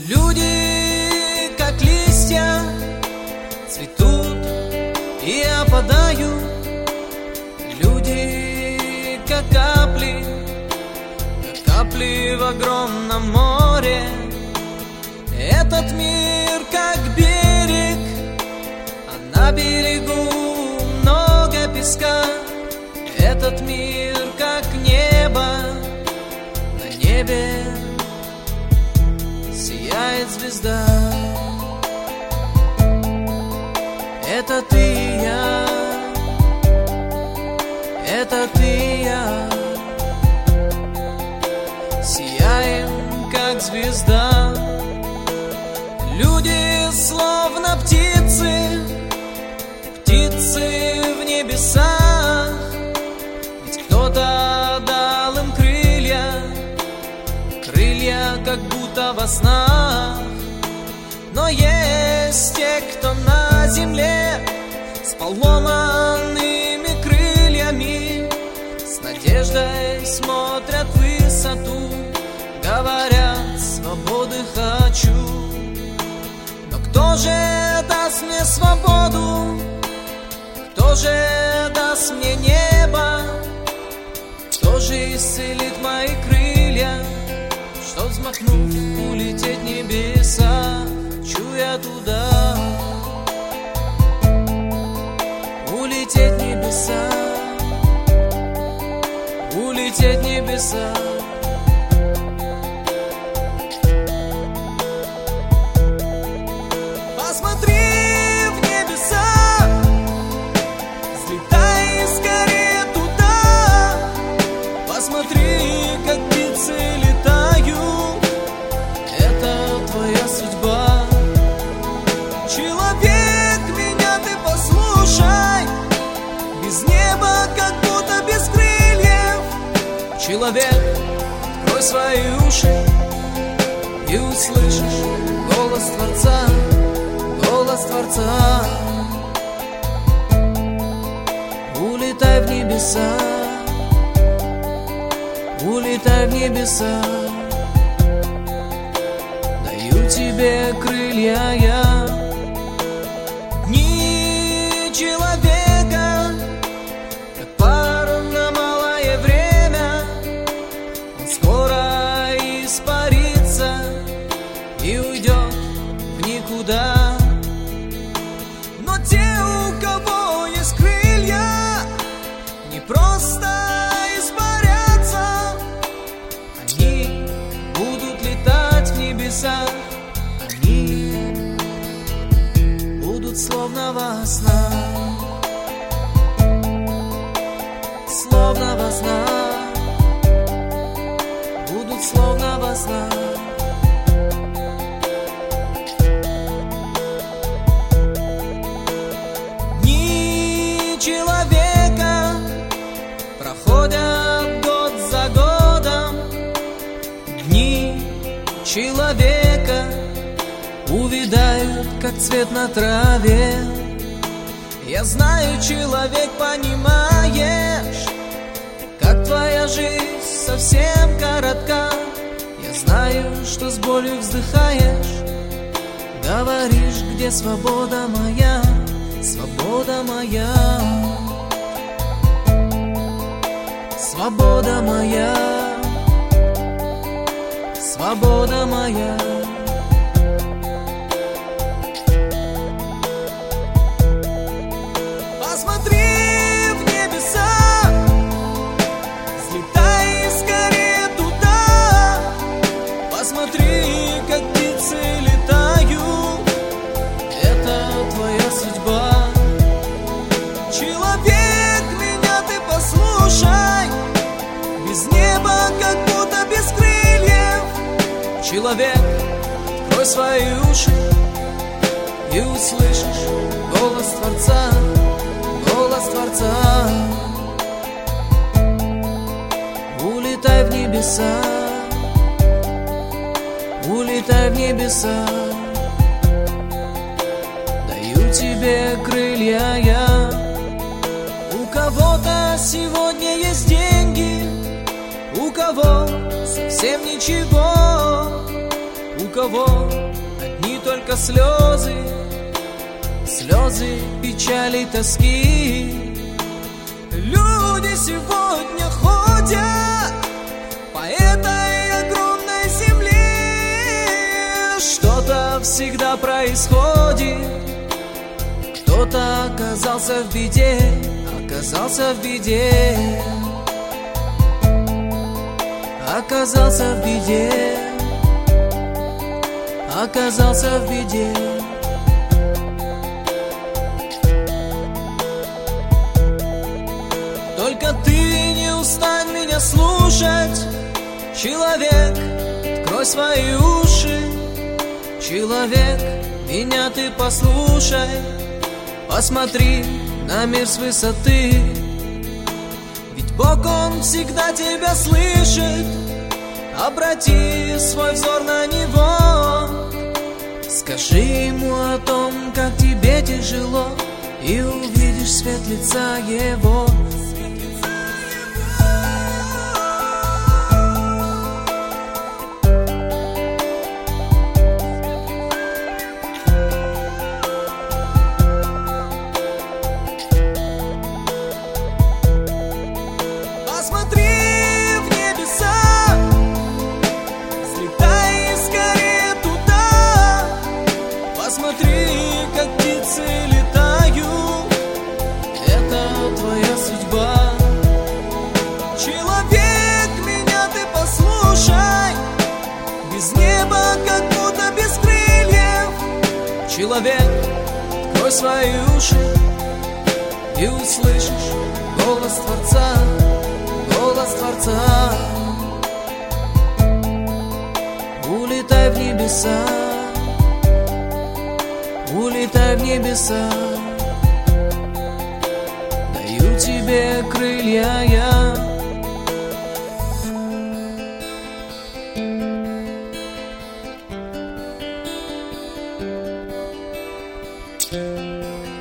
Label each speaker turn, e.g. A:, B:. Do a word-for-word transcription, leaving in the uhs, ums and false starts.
A: Люди, как листья, цветут и опадают. Люди, как капли, как капли в огромном море. Этот мир, как берег, а на берегу много песка. Этот мир, как небо, на небе сияет звезда. Это ты и я, это ты и я, сияем, как звезда. Люди словно птицы, птицы в небесах. Ведь кто-то дал им крылья, крылья как будто во снах. Но есть те, кто на земле с поломанными крыльями, с надеждой смотрят в высоту, говорят: свободы хочу. Но кто же даст мне свободу? Кто же даст мне небо? Кто же исцелит мои крылья, что, взмахнув, улететь в небеса? Хочу я туда, улететь в небеса, улететь в небеса. Посмотри в небеса, взлетай скорее туда. Посмотри, как птицы летают, это твоя судьба. Человек, меня ты послушай, без неба, как будто без крыльев. Человек, открой свои уши и услышишь голос Творца, голос Творца. Улетай в небеса, улетай в небеса. Даю тебе крылья я. Дни человека, как пар на малое время, он скоро испарится и уйдет в никуда. Но те, у кого есть крылья, не просто испарятся, они будут летать в небеса. Они будут словно во снах, словно во снах, будут словно во снах. Дни человека проходят год за годом. Дни человека увядают, как цвет на траве. Я знаю, человек, понимаешь, как твоя жизнь совсем коротка. Я знаю, что с болью вздыхаешь, говоришь: где свобода моя, свобода моя, свобода моя, свобода моя. Посмотри в небеса, взлетай скорее туда. Посмотри, как птицы летают, это твоя судьба. Человек, меня ты послушай, без неба, как будто без крыльев. Человек, открой свои уши и услышишь голос Творца, голос Творца. Улетай в небеса, улетай в небеса. Даю тебе крылья я. У кого-то сегодня есть деньги, у кого совсем ничего, у кого только слезы, слезы печали, тоски. Люди сегодня ходят по этой огромной земле. Что-то всегда происходит. Кто-то оказался в беде, оказался в беде, оказался в беде, оказался в беде. Только ты не устань меня слушать, человек, открой свои уши. Человек, меня ты послушай, посмотри на мир с высоты. Ведь Бог, Он всегда тебя слышит. Обрати свой взор на Него. Скажи Ему о том, как тебе тяжело, и увидишь свет лица Его. Человек, открой свои уши и услышишь голос Творца, голос Творца. Улетай в небеса, улетай в небеса. Даю тебе крылья я.
B: Thank you.